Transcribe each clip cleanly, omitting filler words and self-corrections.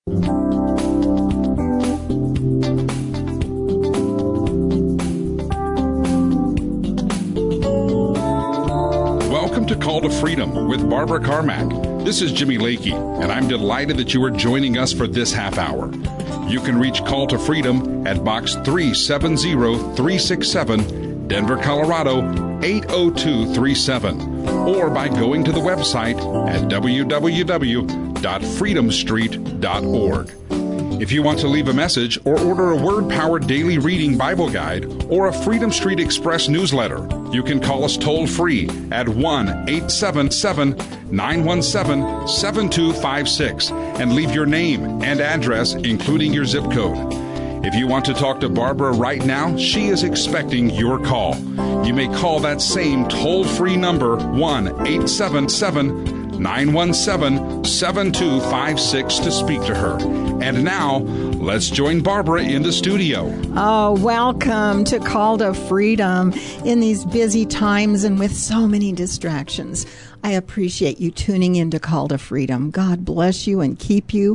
Welcome to Call to Freedom with Barbara Carmack. This is Jimmy Lakey, and I'm delighted that you are joining us for this half hour. You can reach Call to Freedom at Box 370367, Denver, Colorado 80237, or by going to the website at www.freedomstreet.org. If you want to leave a message or order a Word-Powered Daily Reading Bible Guide or a Freedom Street Express newsletter, you can call us toll-free at 1-877-917-7256 and leave your name and address, including your zip code. If you want to talk to Barbara right now, she is expecting your call. You may call that same toll-free number, 1-877-917-7256 to speak to her. And now, let's join Barbara in the studio. Oh, welcome to Call to Freedom in these busy times and with so many distractions. I appreciate you tuning in to Call to Freedom. God bless you and keep you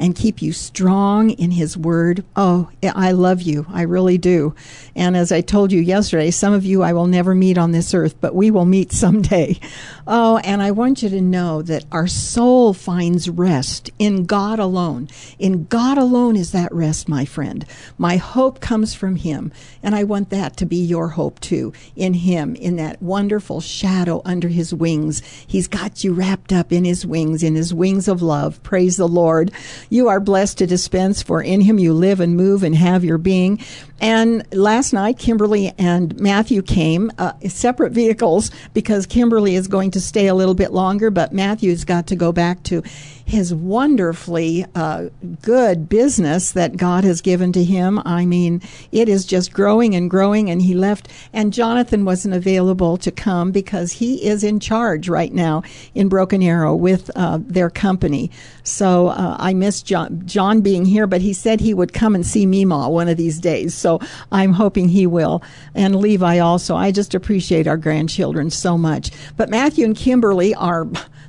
strong in His Word. Oh, I love you. I really do. And as I told you yesterday, some of you I will never meet on this earth, but we will meet someday. Oh, and I want you to know that our soul finds rest in God alone. In God alone is that rest, my friend. My hope comes from Him, and I want that to be your hope too, in Him, in that wonderful shadow under His wings. He's got you wrapped up in His wings of love. Praise the Lord. You are blessed to dispense, for in Him you live and move and have your being. And last night, Kimberly and Matthew came, separate vehicles, because Kimberly is going to stay a little bit longer, but Matthew's got to go back to his wonderfully good business that God has given to him. I mean, it is just growing and growing, and he left. And Jonathan wasn't available to come because he is in charge right now in Broken Arrow with their company. So I miss John being here, but he said he would come and see Meemaw one of these days. So I'm hoping he will. And Levi also. I just appreciate our grandchildren so much. But Matthew and Kimberly are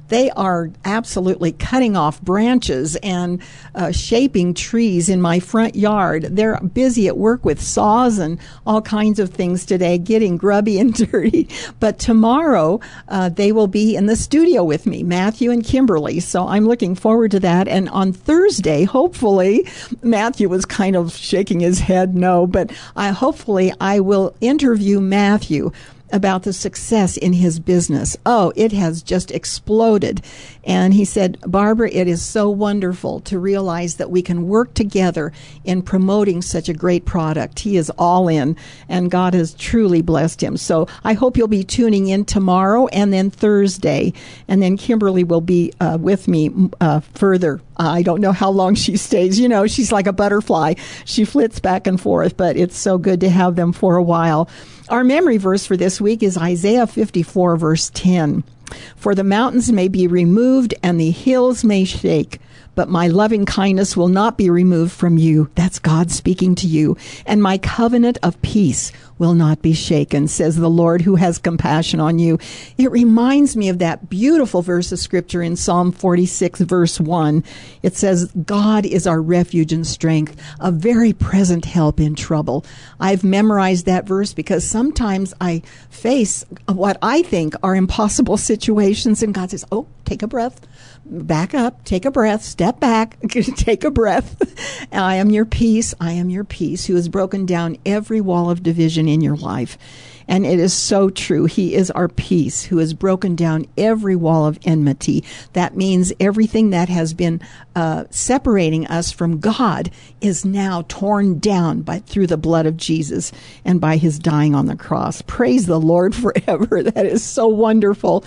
absolutely cutting off branches and shaping trees in my front yard. They're busy at work with saws and all kinds of things today, getting grubby and dirty. But tomorrow, they will be in the studio with me, Matthew and Kimberly. So I'm looking forward to that. And on Thursday, hopefully, Matthew was kind of shaking his head no, but hopefully I will interview Matthew about the success in his business. Oh, it has just exploded. And he said, Barbara, it is so wonderful to realize that we can work together in promoting such a great product. He is all in, and God has truly blessed him. So I hope you'll be tuning in tomorrow and then Thursday. And then Kimberly will be with me further. I don't know how long she stays. You know, she's like a butterfly. She flits back and forth, but it's so good to have them for a while. Our memory verse for this week is Isaiah 54, verse 10. For the mountains may be removed and the hills may shake, but my loving kindness will not be removed from you. That's God speaking to you. And my covenant of peace will not be shaken, says the Lord who has compassion on you. It reminds me of that beautiful verse of Scripture in Psalm 46, verse 1. It says, God is our refuge and strength, a very present help in trouble. I've memorized that verse because sometimes I face what I think are impossible situations, and God says, oh, take a breath. Back up, take a breath, step back, take a breath. I am your peace, who has broken down every wall of division in your life. And it is so true. He is our peace, who has broken down every wall of enmity. That means everything that has been separating us from God is now torn down through the blood of Jesus and by his dying on the cross. Praise the Lord forever. That is so wonderful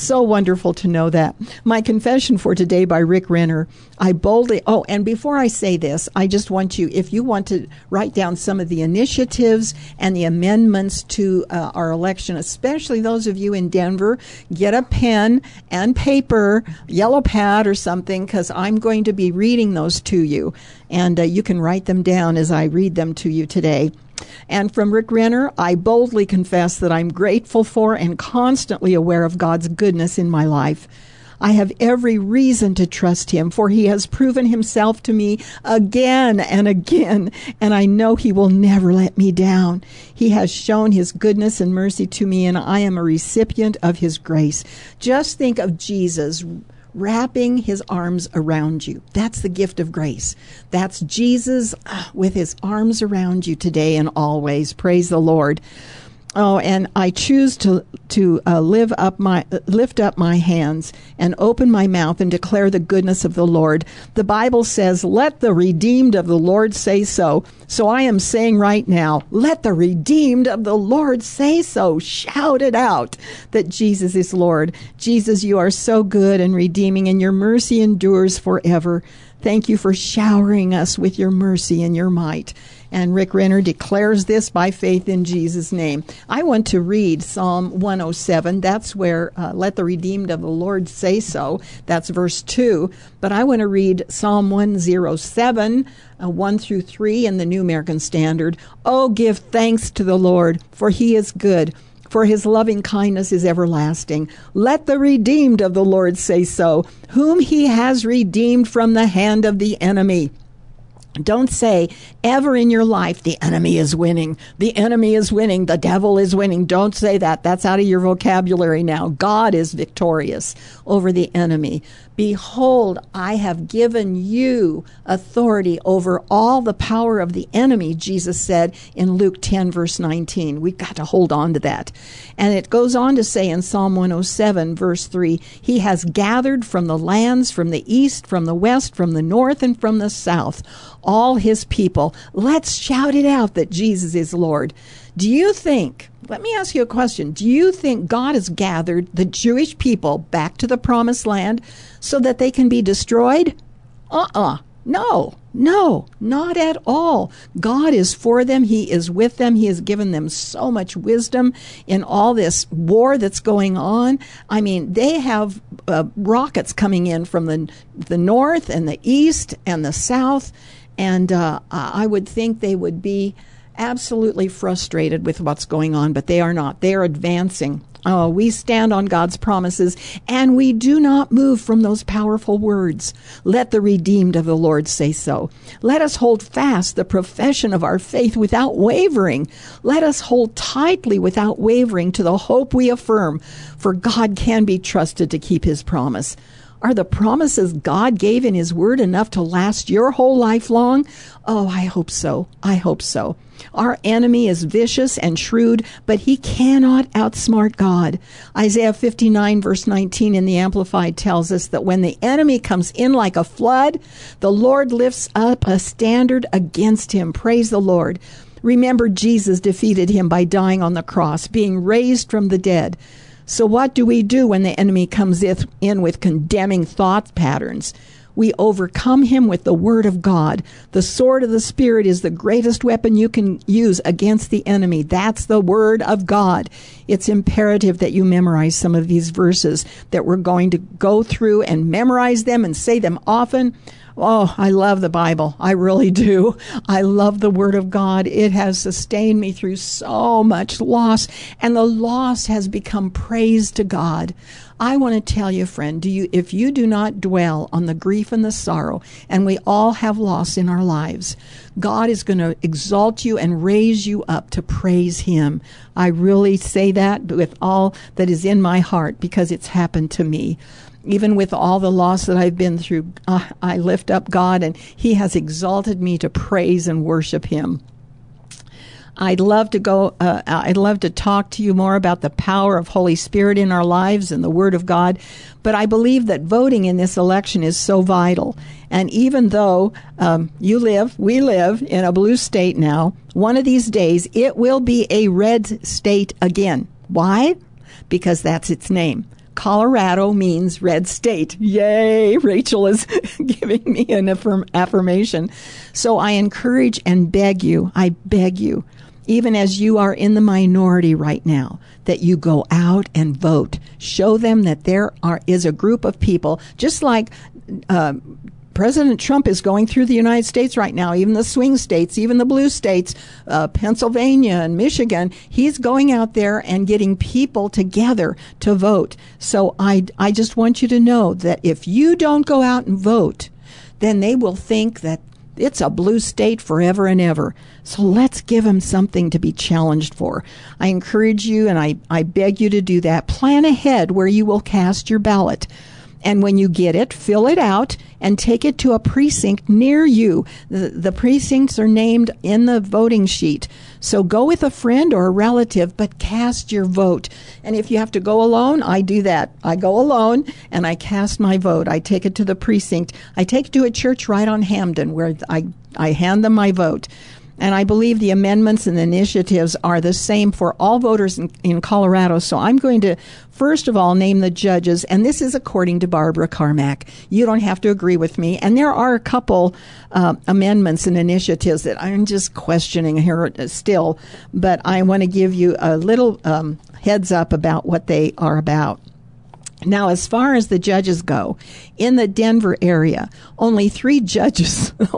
to know that. My confession for today by Rick Renner. And before I say this, I just want you, if you want to write down some of the initiatives and the amendments to our election, especially those of you in Denver, get a pen and paper, yellow pad or something, because I'm going to be reading those to you. And you can write them down as I read them to you today. And from Rick Renner, I boldly confess that I'm grateful for and constantly aware of God's goodness in my life. I have every reason to trust him, for he has proven himself to me again and again, and I know he will never let me down. He has shown his goodness and mercy to me, and I am a recipient of his grace. Just think of Jesus wrapping his arms around you. That's the gift of grace. That's Jesus with his arms around you today and always. Praise the Lord. Oh, and I choose to lift up my hands and open my mouth and declare the goodness of the Lord. The Bible says, "Let the redeemed of the Lord say so." So I am saying right now, let the redeemed of the Lord say so. Shout it out that Jesus is Lord. Jesus, you are so good and redeeming, and your mercy endures forever. Thank you for showering us with your mercy and your might. And Rick Renner declares this by faith in Jesus' name. I want to read Psalm 107. That's where let the redeemed of the Lord say so. That's verse 2. But I want to read Psalm 107, 1 through 3 in the New American Standard. Oh, give thanks to the Lord, for he is good, for his loving kindness is everlasting. Let the redeemed of the Lord say so, whom he has redeemed from the hand of the enemy. Don't say ever in your life, the enemy is winning. The enemy is winning. The devil is winning. Don't say that. That's out of your vocabulary now. God is victorious over the enemy. Behold, I have given you authority over all the power of the enemy, Jesus said in Luke 10, verse 19. We've got to hold on to that. And it goes on to say in Psalm 107, verse 3, he has gathered from the lands, from the east, from the west, from the north, and from the south, all his people. Let's shout it out that Jesus is Lord. Do you think, let me ask you a question, do you think God has gathered the Jewish people back to the promised land so that they can be destroyed? No, not at all. God is for them. He is with them. He has given them so much wisdom in all this war that's going on. I mean, they have rockets coming in from the north and the east and the south, and I would think they would be absolutely frustrated with what's going on, but they are not. They are advancing. We stand on God's promises, and we do not move from those powerful words. Let the redeemed of the Lord say so. Let us hold fast the profession of our faith without wavering. Let us hold tightly without wavering to the hope we affirm, for God can be trusted to keep his promise. Are the promises God gave in his word enough to last your whole life long? Oh, I hope so. I hope so. Our enemy is vicious and shrewd, but he cannot outsmart God. Isaiah 59 verse 19 in the Amplified tells us that when the enemy comes in like a flood, the Lord lifts up a standard against him. Praise the Lord. Remember, Jesus defeated him by dying on the cross, being raised from the dead. So what do we do when the enemy comes in with condemning thought patterns? We overcome him with the word of God. The sword of the Spirit is the greatest weapon you can use against the enemy. That's the word of God. It's imperative that you memorize some of these verses that we're going to go through and memorize them and say them often. Oh, I love the Bible. I really do. I love the Word of God. It has sustained me through so much loss, and the loss has become praise to God. I want to tell you, friend, if you do not dwell on the grief and the sorrow, and we all have loss in our lives, God is going to exalt you and raise you up to praise him. I really say that with all that is in my heart because it's happened to me. Even with all the loss that I've been through, I lift up God, and he has exalted me to praise and worship him. I'd love to talk to you more about the power of Holy Spirit in our lives and the Word of God, but I believe that voting in this election is so vital. And even though we live in a blue state now, one of these days it will be a red state again. Why? Because that's its name. Colorado means red state. Yay! Rachel is giving me an affirmation. So I encourage and beg you, even as you are in the minority right now, that you go out and vote. Show them that there is a group of people, just like President Trump is going through the United States right now, even the swing states, even the blue states, Pennsylvania and Michigan. He's going out there and getting people together to vote. So I just want you to know that if you don't go out and vote, then they will think that it's a blue state forever and ever. So let's give them something to be challenged for. I encourage you, and I beg you to do that. Plan ahead where you will cast your ballot. And when you get it, fill it out and take it to a precinct near you. The precincts are named in the voting sheet. So go with a friend or a relative, but cast your vote. And if you have to go alone, I do that. I go alone and I cast my vote. I take it to the precinct. I take it to a church right on Hamden where I hand them my vote. And I believe the amendments and the initiatives are the same for all voters in Colorado. So I'm going to, first of all, name the judges. And this is according to Barbara Carmack. You don't have to agree with me. And there are a couple amendments and initiatives that I'm just questioning here still. But I want to give you a little heads up about what they are about. Now, as far as the judges go, in the Denver area, only three judges in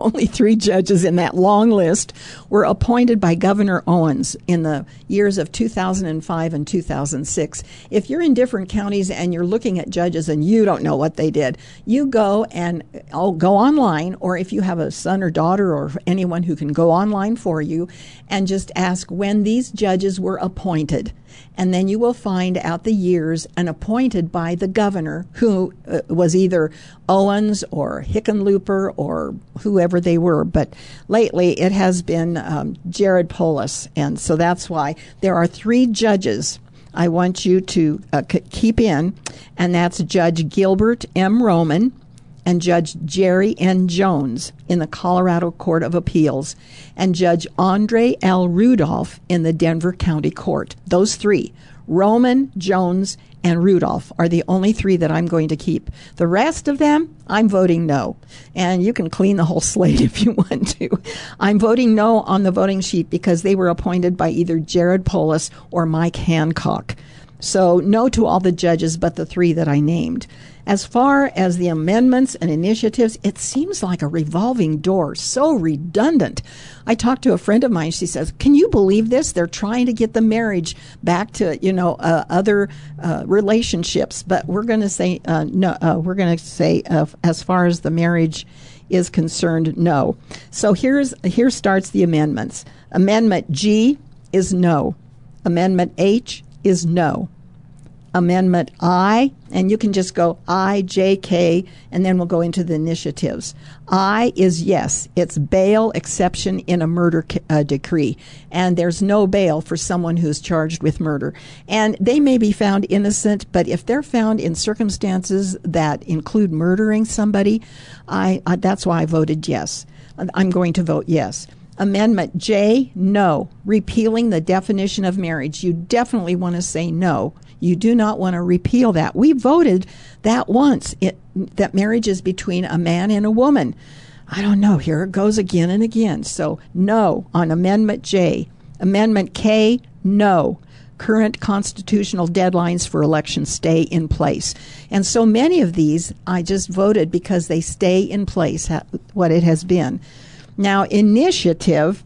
that long list were appointed by Governor Owens in the years of 2005 and 2006. If you're in different counties and you're looking at judges and you don't know what they did, you go and go online, or if you have a son or daughter or anyone who can go online for you, and just ask when these judges were appointed. And then you will find out the years and appointed by the governor, who was either Owens or Hickenlooper or whoever they were. But lately it has been Jared Polis. And so that's why there are three judges I want you to keep in, and that's Judge Gilbert M. Roman and Judge Jerry N. Jones in the Colorado Court of Appeals, and Judge Andre L. Rudolph in the Denver County Court. Those three, Roman, Jones, and Rudolph, are the only three that I'm going to keep. The rest of them, I'm voting no. And you can clean the whole slate if you want to. I'm voting no on the voting sheet because they were appointed by either Jared Polis or Mike Hancock. So no to all the judges but the three that I named. As far as the amendments and initiatives, it seems like a revolving door, so redundant. I talked to a friend of mine. She says, can you believe this? They're trying to get the marriage back to, other relationships. But we're going to say no. We're going to say as far as the marriage is concerned, no. So here starts the amendments. Amendment G is no. Amendment H is no. Amendment I, and you can just go I, J, K, and then we'll go into the initiatives. I is yes. It's bail exception in a murder decree. And there's no bail for someone who's charged with murder. And they may be found innocent, but if they're found in circumstances that include murdering somebody, that's why I voted yes. I'm going to vote yes. Amendment J, no. Repealing the definition of marriage. You definitely want to say no. You do not want to repeal that. We voted that once, that marriage is between a man and a woman. I don't know. Here it goes again and again. So no on Amendment J. Amendment K, no. Current constitutional deadlines for elections stay in place. And so many of these I just voted because they stay in place, what it has been. Now, Initiative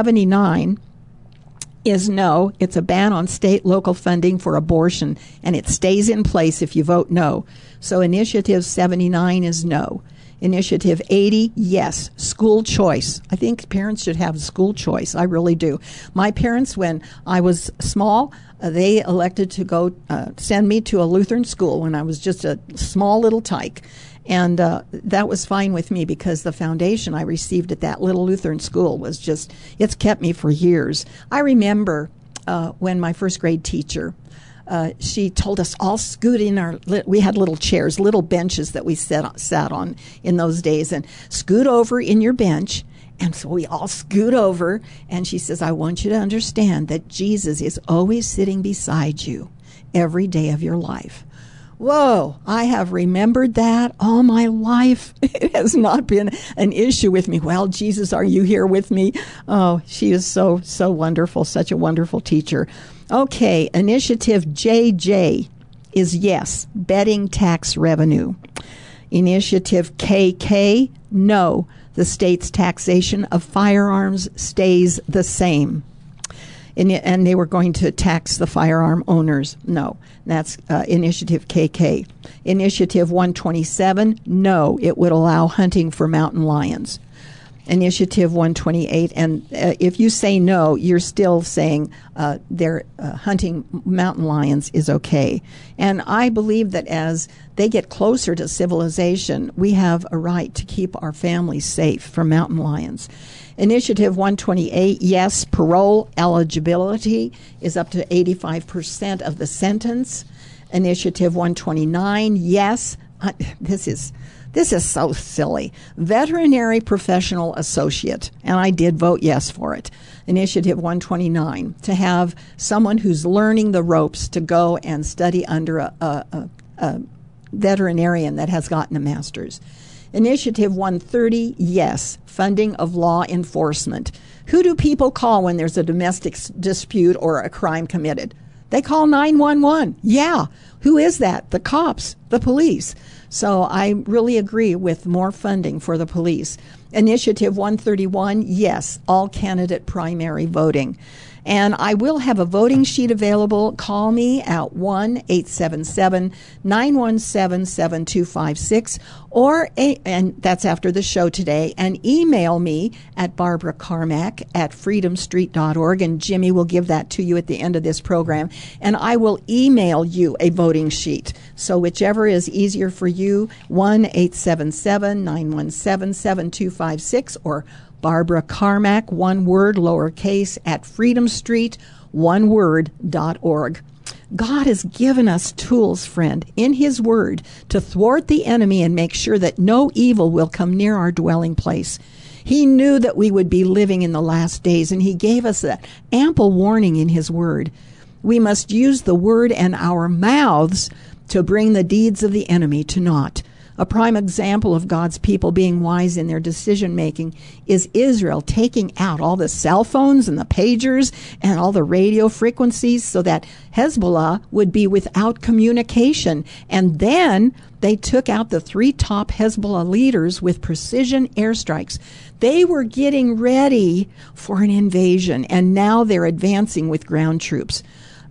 79 is no. It's a ban on state local funding for abortion, and it stays in place if you vote no. So Initiative 79 is no. Initiative 80, yes. School choice. I think parents should have school choice. I really do. My parents, when I was small, they elected to go send me to a Lutheran school when I was just a small little tyke. And that was fine with me because the foundation I received at that little Lutheran school was just, it's kept me for years. I remember when my first grade teacher, she told us all scoot in we had little chairs, little benches that we sat on in those days, and scoot over in your bench. And so we all scoot over, and she says, I want you to understand that Jesus is always sitting beside you every day of your life. Whoa, I have remembered that all my life. It has not been an issue with me. Well, Jesus, are you here with me? Oh, she is so, so wonderful, such a wonderful teacher. Okay, Initiative JJ is yes, betting tax revenue. Initiative KK, no. The state's taxation of firearms stays the same. And they were going to tax the firearm owners. No, that's Initiative KK. Initiative 127, no, it would allow hunting for mountain lions. Initiative 128, and if you say no, you're still saying they're hunting mountain lions is okay. And I believe that as they get closer to civilization, we have a right to keep our families safe from mountain lions. Initiative 128, yes, parole eligibility is up to 85% of the sentence. Initiative 129, yes, this is so silly. Veterinary professional associate, and I did vote yes for it. Initiative 129, to have someone who's learning the ropes to go and study under a veterinarian that has gotten a master's. Initiative 130, yes, funding of law enforcement. Who do people call when there's a domestic dispute or a crime committed? They call 911. Yeah. Who is that? The cops, the police. So I really agree with more funding for the police. Initiative 131, yes, all candidate primary voting. And I will have a voting sheet available. Call me at 1-877-917-7256, and that's after the show today, and email me at barbaracarmack@freedomstreet.org, and Jimmy will give that to you at the end of this program, and I will email you a voting sheet. So whichever is easier for you, 1-877-917-7256, or Barbara Carmack, one word, lowercase, at freedomstreet.org. God has given us tools, friend, in His Word to thwart the enemy and make sure that no evil will come near our dwelling place. He knew that we would be living in the last days, and He gave us that ample warning in His Word. We must use the Word and our mouths to bring the deeds of the enemy to naught. A prime example of God's people being wise in their decision-making is Israel taking out all the cell phones and the pagers and all the radio frequencies so that Hezbollah would be without communication. And then they took out the 3 top Hezbollah leaders with precision airstrikes. They were getting ready for an invasion, and now they're advancing with ground troops.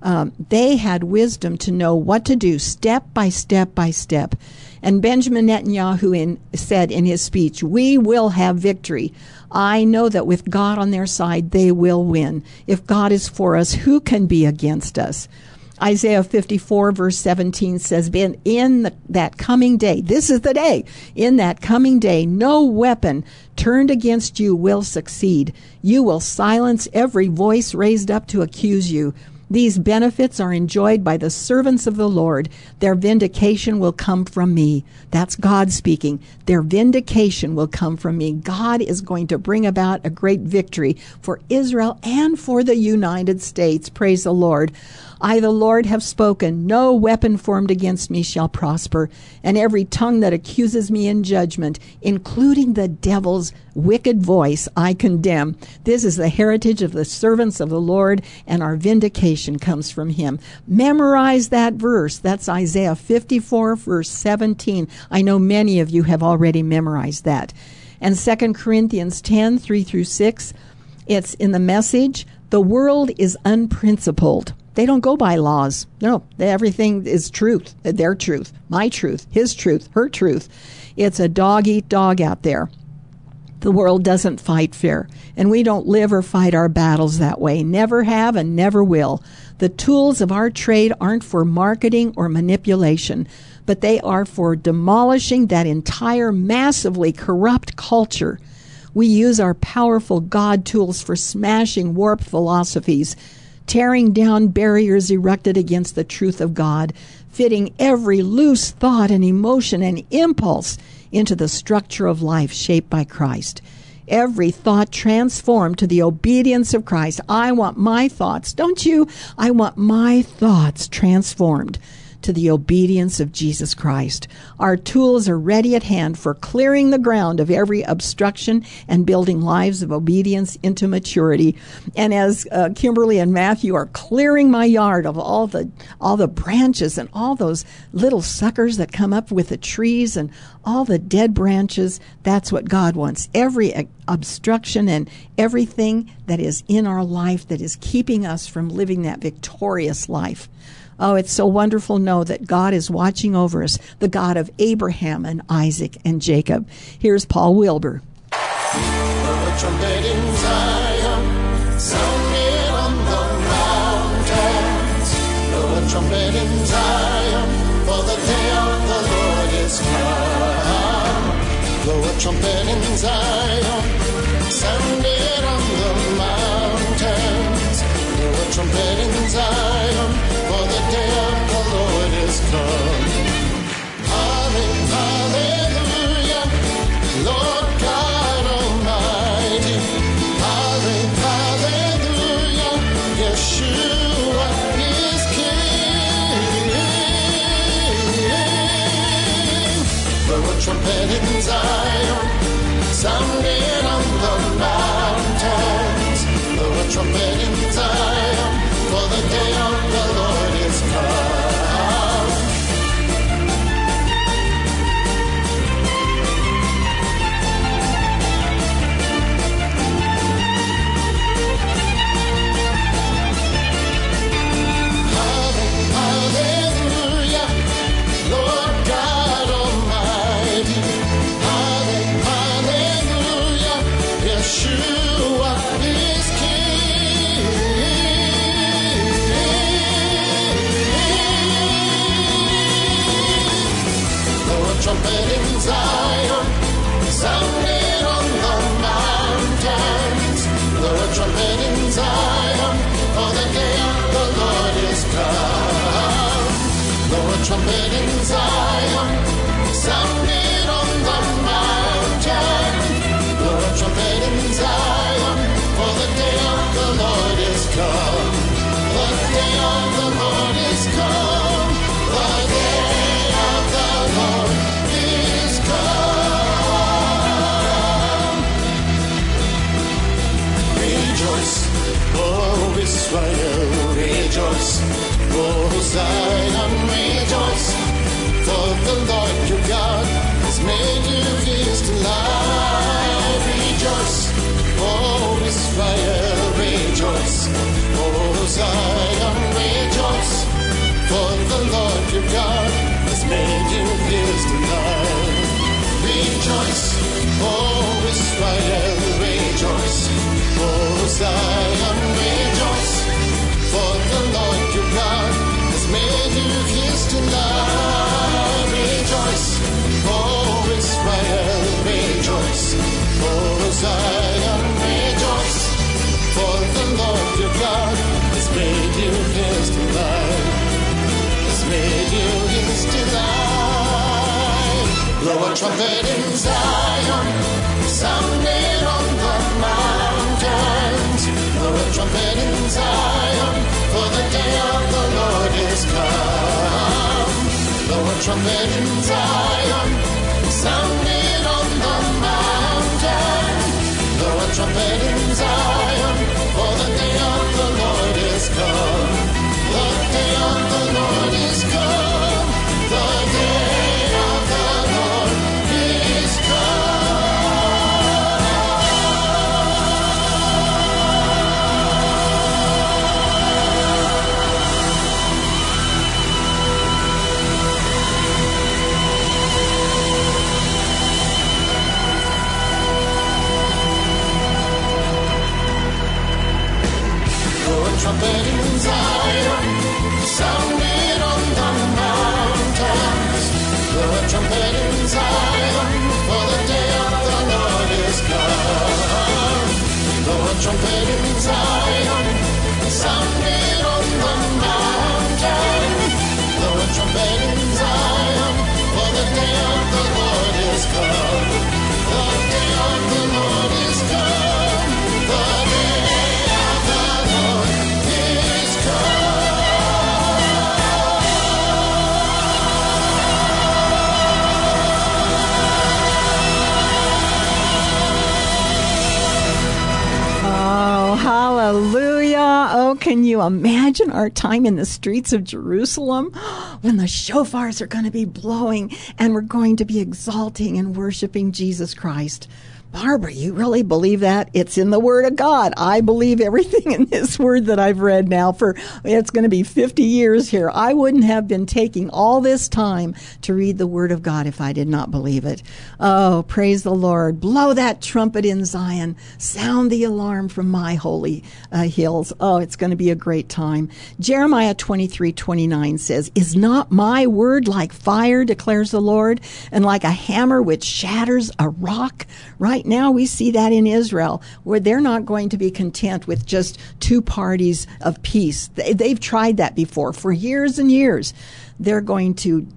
They had wisdom to know what to do step by step by step. And Benjamin Netanyahu said in his speech, "We will have victory. I know that with God on their side, they will win. If God is for us, who can be against us?" Isaiah 54 verse 17 says, in that coming day, this is the day, in that coming day, no weapon turned against you will succeed. You will silence every voice raised up to accuse you. These benefits are enjoyed by the servants of the Lord. Their vindication will come from me. That's God speaking. Their vindication will come from me. God is going to bring about a great victory for Israel and for the United States. Praise the Lord. I, the Lord, have spoken. No weapon formed against me shall prosper, and every tongue that accuses me in judgment, including the devil's wicked voice, I condemn. This is the heritage of the servants of the Lord, and our vindication comes from Him. Memorize that verse. That's Isaiah 54, verse 17. I know many of you have already memorized that. And 2 Corinthians 10, 3 through 6, it's in the Message. The world is unprincipled. They don't go by laws. No, everything is truth. Their truth, my truth, his truth, her truth. It's a dog-eat-dog out there. The world doesn't fight fair, and we don't live or fight our battles that way. Never have and never will. The tools of our trade aren't for marketing or manipulation, but they are for demolishing that entire massively corrupt culture. We use our powerful God tools for smashing warped philosophies, tearing down barriers erected against the truth of God, fitting every loose thought and emotion and impulse into the structure of life shaped by Christ. Every thought transformed to the obedience of Christ. I want my thoughts, don't you? I want my thoughts transformed to the obedience of Jesus Christ. Our tools are ready at hand for clearing the ground of every obstruction and building lives of obedience into maturity. And as Kimberly and Matthew are clearing my yard of all the branches and all those little suckers that come up with the trees and all the dead branches, that's what God wants. Every obstruction and everything that is in our life that is keeping us from living that victorious life. Oh, it's so wonderful to know that God is watching over us, the God of Abraham and Isaac and Jacob. Here's Paul Wilbur. The trumpet in Zion, sounded on the mountains. Blow a trumpet in Zion, for the day of the Lord is come. Blow a trumpet in Zion, sounded on the mountains. Blow a trumpet in Zion, for the day of the Lord is come. Hallelujah, Lord God Almighty. Hallelujah, Yeshua is King. Blow a trumpet in Zion, sounding on the mountains. Blow a trumpet in Zion, for the day of the Lord is come. Hallelujah, Lord God Almighty. Hallelujah, Yeshua is King. Blow a trumpet in Zion, sounding on the mountains. Blow a trumpet in Zion, for the day of the Lord is come. Blow a trumpet in Zion, sounding on the mountain. Blow a trumpet in Zion, for the day of the Lord is come. The day of the Lord is come. The day of the Lord is come. Rejoice, oh Israel, rejoice, oh Zion, rejoice, for the Lord your God has made you his delight. Rejoice, oh Israel, rejoice, oh Zion, rejoice, for the Lord your God has made you his delight. Rejoice, oh Israel, rejoice, oh Zion, rejoice, for the Lord your God has made you his delight. Rejoice, oh Israel, rejoice, oh Zion, rejoice, for the Lord your God has made you his delight. Has made you his delight. Blow a trumpet in Zion, sounding on the mountains. Blow a trumpet in Zion, for the day of the Lord is come. Blow a trumpet in Zion, sounding on the mountain. Blow a trumpet in Zion, for the day of the Lord is come. The day of the Lord is come. The day of the Lord is trumpet in Zion, sounding on the mountains. Blow a trumpet in Zion, for the day of the Lord is come. Blow a trumpet in Zion, sounding on the mountain. Blow a trumpet in Zion, for the day of the Lord is come. The day of the Lord is come. The day of the Lord is come. Hallelujah. Oh, can you imagine our time in the streets of Jerusalem when the shofars are going to be blowing and we're going to be exalting and worshiping Jesus Christ? Barbara, you really believe that? It's in the Word of God. I believe everything in this Word that I've read now for, it's going to be 50 years here. I wouldn't have been taking all this time to read the Word of God if I did not believe it. Oh, praise the Lord. Blow that trumpet in Zion. Sound the alarm from my holy hills. Oh, it's going to be a great time. Jeremiah 23:29 says, "Is not my word like fire, declares the Lord, and like a hammer which shatters a rock?" Right now we see that in Israel, where they're not going to be content with just two parties of peace. They've tried that before for years and years. They're going to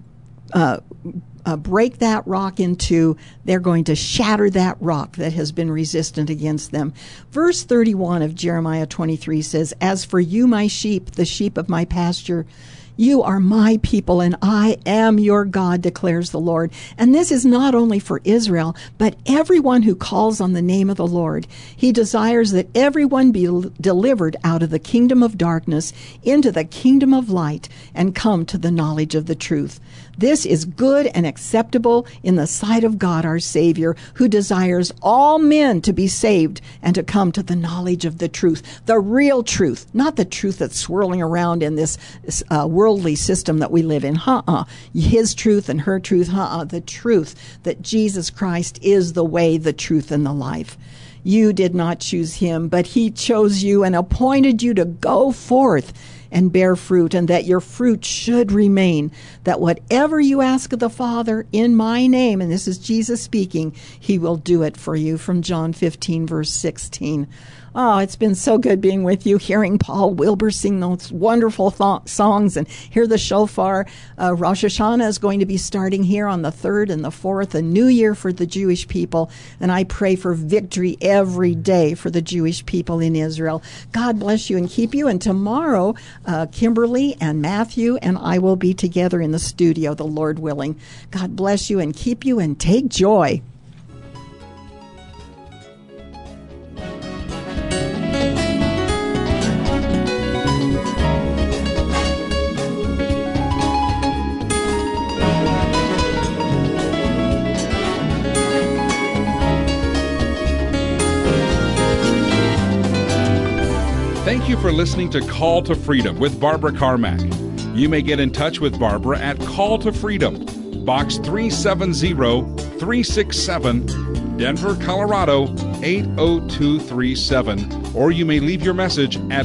break that rock in two. They're going to shatter that rock that has been resistant against them. Verse 31 of Jeremiah 23 says, "As for you, my sheep, the sheep of my pasture, you are my people, and I am your God, declares the Lord." And this is not only for Israel, but everyone who calls on the name of the Lord. He desires that everyone be delivered out of the kingdom of darkness into the kingdom of light and come to the knowledge of the truth. This is good and acceptable in the sight of God our Savior, who desires all men to be saved and to come to the knowledge of the truth. The real truth, not the truth that's swirling around in this worldly system that we live in. His truth and her truth. The truth that Jesus Christ is the way, the truth, and the life. You did not choose him, but he chose you and appointed you to go forth and bear fruit, and that your fruit should remain, that whatever you ask of the Father in my name, and this is Jesus speaking, he will do it for you, from John 15, verse 16. Oh, it's been so good being with you, hearing Paul Wilbur sing those wonderful songs and hear the shofar. Rosh Hashanah is going to be starting here on the 3rd and the 4th, a new year for the Jewish people. And I pray for victory every day for the Jewish people in Israel. God bless you and keep you. And tomorrow, Kimberly and Matthew and I will be together in the studio, the Lord willing. God bless you and keep you, and take joy. Thank you for listening to Call to Freedom with Barbara Carmack. You may get in touch with Barbara at Call to Freedom, Box 370-367, Denver, Colorado 80237, or you may leave your message at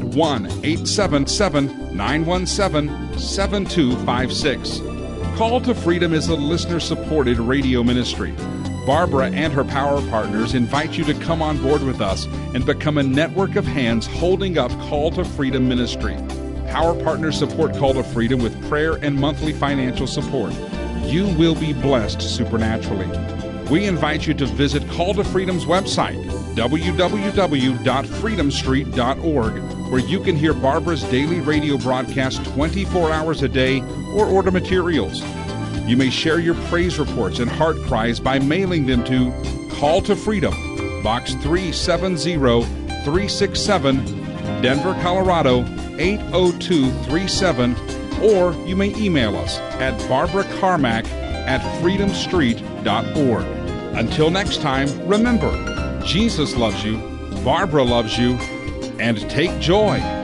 1-877-917-7256. Call to Freedom is a listener-supported radio ministry. Barbara and her power partners invite you to come on board with us and become a network of hands holding up Call to Freedom ministry. Power partners support Call to Freedom with prayer and monthly financial support. You will be blessed supernaturally. We invite you to visit Call to Freedom's website, www.freedomstreet.org, where you can hear Barbara's daily radio broadcast 24 hours a day or order materials. You may share your praise reports and heart cries by mailing them to Call to Freedom, Box 370-367, Denver, Colorado 80237, or you may email us at barbaracarmack@freedomstreet.org. Until next time, remember, Jesus loves you, Barbara loves you, and take joy.